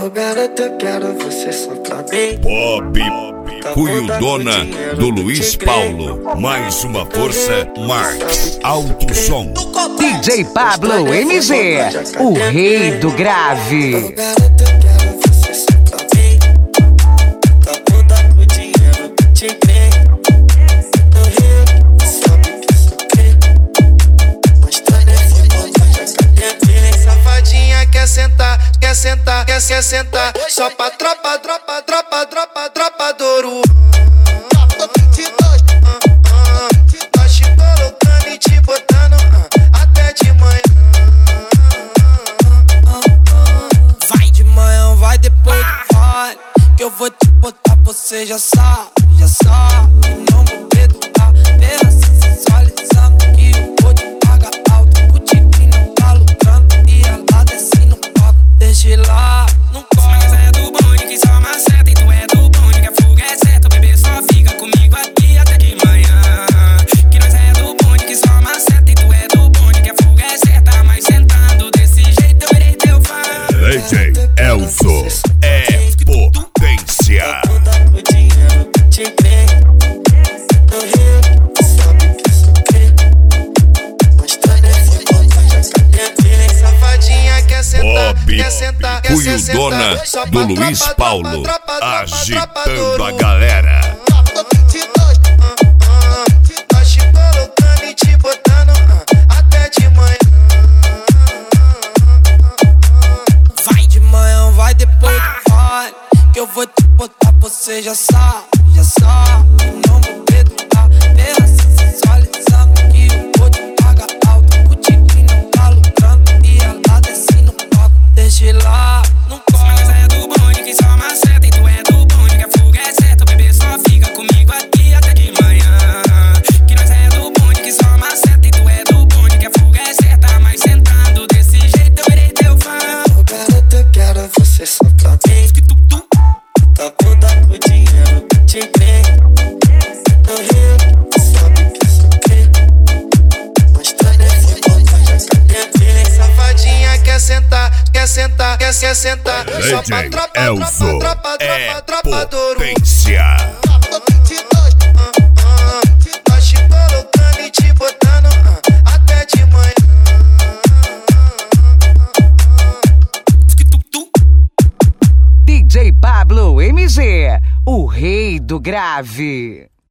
Ô garota, eu quero você só pra mim. Pop, Cuiudona do Luiz Paulo. Mais uma força, Marx Alto Som. DJ Pablo MG, o rei do grave. Ô garota, eu quero você só pra mim. Tá toda com dinheiro, te crê. No Rio, sabe que sou crê. Mas tá nesse mundo, já cadê? Safadinha quer sentar, quer sentar, quer sentar. Só pra tropa do ouro. Nós te colocando e te botando até de manhã. Vai de manhã, vai depois do vale. Que eu vou te botar, você já sabe, já sabe. Não vou perdoar, mesmo assim sensualizando. Que eu vou te pagar alto. O tigre não tá lucrando e ela desce no palco. Deixa lá, não corre. Mas é do bonde que só maceta. E tu é do bonde que a fuga é certa. O bebê só fica comigo aqui até de manhã. Que nós é do bonde que só maceta. E tu é do bonde que a fuga é certa. Mas sentando desse jeito eu irei teu fã. DJ Elzo é potência. Toda com dinheiro, te crê. No Rio, sabe que sou crê. Mas tá nesse mundo, já cadê? Safadinha quer sentar, Pop, quer sentar, quer Cuiudona sentar. Só do pra Luiz tropa Paulo. do Agitando a ouro. galera. Nós te colocando e te botando até de manhã. Vai de manhã, vai depois do vale. Que eu vou te botar, você já sabe, já sabe. Não vou perdoar, mesmo assim sensualizando. Que eu vou te pagar alto. O tigre não tá lucrando e ela desce no palco. Deixa lá, não corre. Mas é do bonde que só maceta. E tu é do bonde que a fuga é certa. O bebê só fica comigo aqui até de manhã. Que nós é do bonde que só maceta. E tu é do bonde que a fuga é certa. Mas sentando desse jeito eu irei teu fã. Ô garota, eu quero você só pra mim. Tá toda com dinheiro, te crê. No Rio, sabe que sou crê. Mas tá nesse mundo, já cadê? Safadinha quer sentar, quer sentar, quer sentar. Só pra DJ tropa Elzo é do ouro. potência. Nós te colocando e te botando até de manhã. DJ Pablo MG, o rei do grave.